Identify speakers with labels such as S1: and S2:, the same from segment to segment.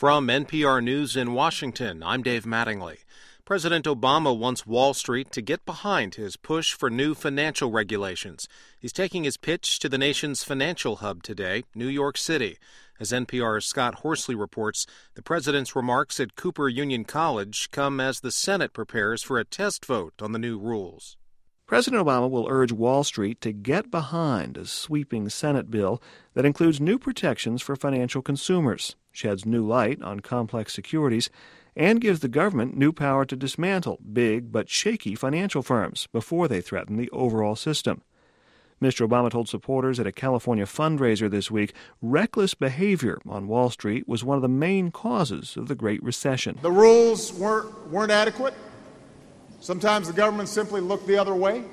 S1: From NPR News in Washington, I'm Dave Mattingly. President Obama wants Wall Street to get behind his push for new financial regulations. He's taking his pitch to the nation's financial hub today, New York City. As NPR's Scott Horsley reports, the president's remarks at Cooper Union College come as the Senate prepares for a test vote on the new rules.
S2: President Obama will urge Wall Street to get behind a sweeping Senate bill that includes new protections for financial consumers, sheds new light on complex securities, and gives the government new power to dismantle big but shaky financial firms before they threaten the overall system. Mr. Obama told supporters at a California fundraiser this week reckless behavior on Wall Street was one of the main causes of the Great Recession.
S3: The rules weren't adequate. Sometimes the government simply looked the other way.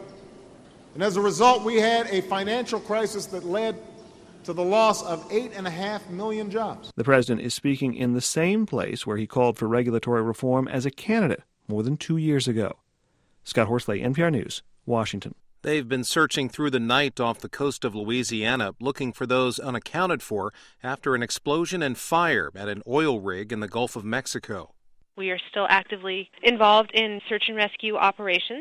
S3: And as a result, we had a financial crisis that led to the loss of 8.5 million jobs.
S2: The president is speaking in the same place where he called for regulatory reform as a candidate more than 2 years ago. Scott Horsley, NPR News, Washington.
S1: They've been searching through the night off the coast of Louisiana, looking for those unaccounted for after an explosion and fire at an oil rig in the Gulf of Mexico.
S4: We are still actively involved in search and rescue operations.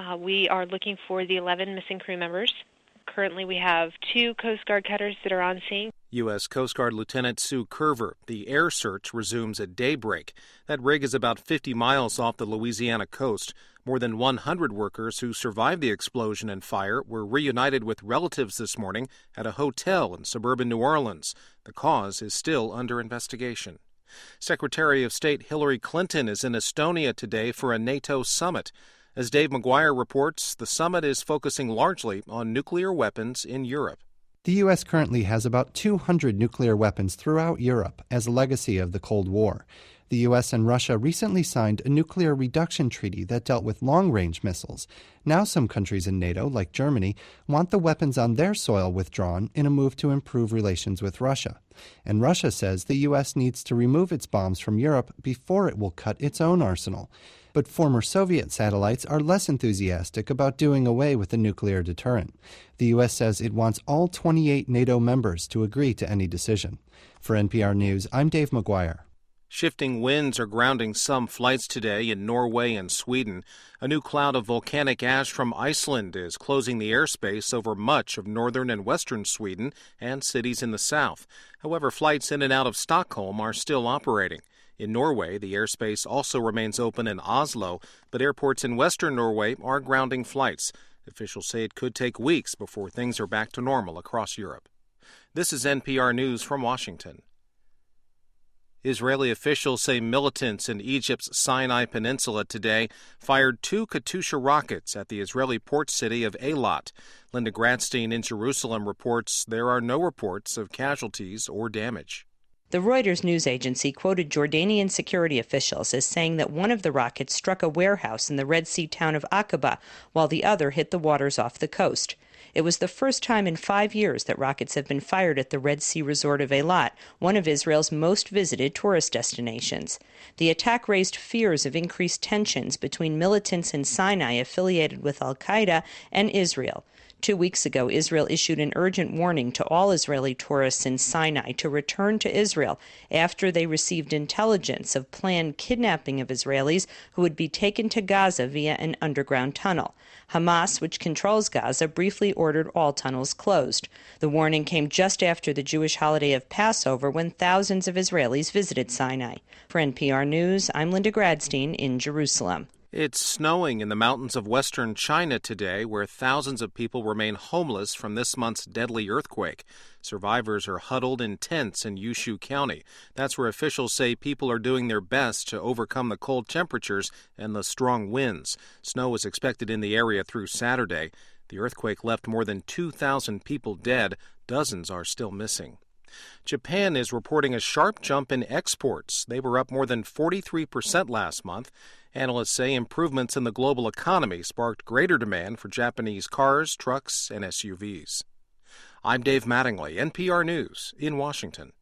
S4: We are looking for the 11 missing crew members. Currently, we have 2 Coast Guard cutters that are on scene.
S1: U.S. Coast Guard Lieutenant Sue Curver. The air search resumes at daybreak. That rig is about 50 miles off the Louisiana coast. More than 100 workers who survived the explosion and fire were reunited with relatives this morning at a hotel in suburban New Orleans. The cause is still under investigation. Secretary of State Hillary Clinton is in Estonia today for a NATO summit. As Dave McGuire reports, the summit is focusing largely on nuclear weapons in Europe.
S5: The U.S. currently has about 200 nuclear weapons throughout Europe as a legacy of the Cold War. The U.S. and Russia recently signed a nuclear reduction treaty that dealt with long-range missiles. Now some countries in NATO, like Germany, want the weapons on their soil withdrawn in a move to improve relations with Russia. And Russia says the U.S. needs to remove its bombs from Europe before it will cut its own arsenal. But former Soviet satellites are less enthusiastic about doing away with the nuclear deterrent. The U.S. says it wants all 28 NATO members to agree to any decision. For NPR News, I'm Dave McGuire.
S1: Shifting winds are grounding some flights today in Norway and Sweden. A new cloud of volcanic ash from Iceland is closing the airspace over much of northern and western Sweden and cities in the south. However, flights in and out of Stockholm are still operating. In Norway, the airspace also remains open in Oslo, but airports in western Norway are grounding flights. Officials say it could take weeks before things are back to normal across Europe. This is NPR News from Washington. Israeli officials say militants in Egypt's Sinai Peninsula today fired 2 Katyusha rockets at the Israeli port city of Eilat. Linda Gradstein in Jerusalem reports there are no reports of casualties or damage.
S6: The Reuters news agency quoted Jordanian security officials as saying that one of the rockets struck a warehouse in the Red Sea town of Aqaba, while the other hit the waters off the coast. It was the first time in 5 years that rockets have been fired at the Red Sea resort of Eilat, one of Israel's most visited tourist destinations. The attack raised fears of increased tensions between militants in Sinai affiliated with al-Qaeda and Israel. 2 weeks ago, Israel issued an urgent warning to all Israeli tourists in Sinai to return to Israel after they received intelligence of planned kidnapping of Israelis who would be taken to Gaza via an underground tunnel. Hamas, which controls Gaza, briefly ordered all tunnels closed. The warning came just after the Jewish holiday of Passover, when thousands of Israelis visited Sinai. For NPR News, I'm Linda Gradstein in Jerusalem.
S1: It's snowing in the mountains of western China today, where thousands of people remain homeless from this month's deadly earthquake. Survivors are huddled in tents in Yushu County. That's where officials say people are doing their best to overcome the cold temperatures and the strong winds. Snow is expected in the area through Saturday. The earthquake left more than 2,000 people dead. Dozens are still missing. Japan is reporting a sharp jump in exports. They were up more than 43% last month. Analysts say improvements in the global economy sparked greater demand for Japanese cars, trucks, and SUVs. I'm Dave Mattingly, NPR News in Washington.